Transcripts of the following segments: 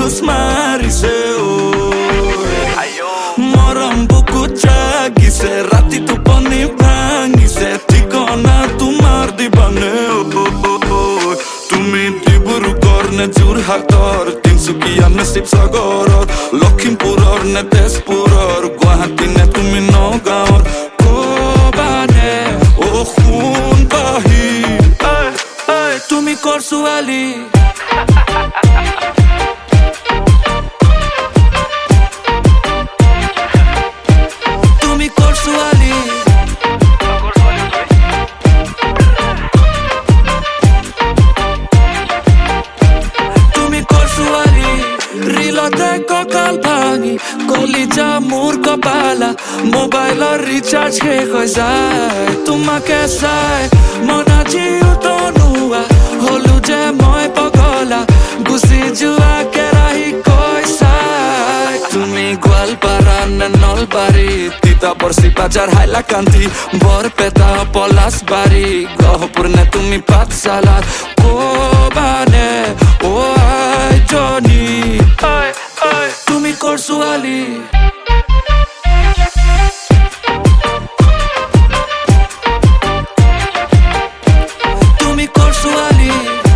polas marise Moram buku jagise Rati tu pani bhangise Tikona tumar dibane Tumi diburu korne Jorhator Tinsukia ne Sibsagar Lakhimpuror ne Tezpuror Guwahati ne tumi Nagaon Kobane O khun bahi Tumi korsuali কলিজা মোৰ কপালা মোবাইলৰ recharge শেষ হৈ যায় তোমাকে চাই মন আজি উতনুৱা হলো যে মই পগলা গুচি যোৱা কেৰাহী কৈছা তুমি গোৱালপাৰা নে নলবাৰী তিতাবৰ চিপাজাৰ হাইলাকান্দি বৰপেটা পলাশবাৰী গহপুৰ নে তুমি পাঠশালা ক'বানে অ আইজনী তুমি কৰছোৱালী তুমি কৰছোৱালী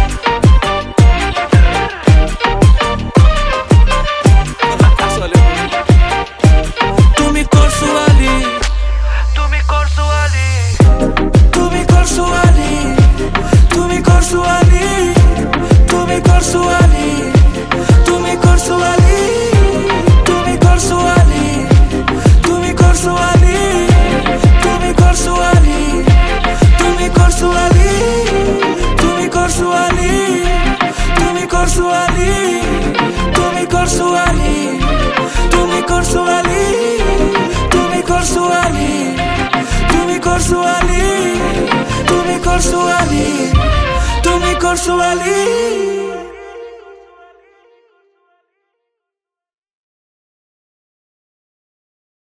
তুমি কৰছোৱালী তুমি কৰছোৱালী তুমি কৰছোৱালী তুমি কৰছোৱালী তুমি কৰছোৱালী তুমি কৰছোৱালী তুমি কৰছোৱালী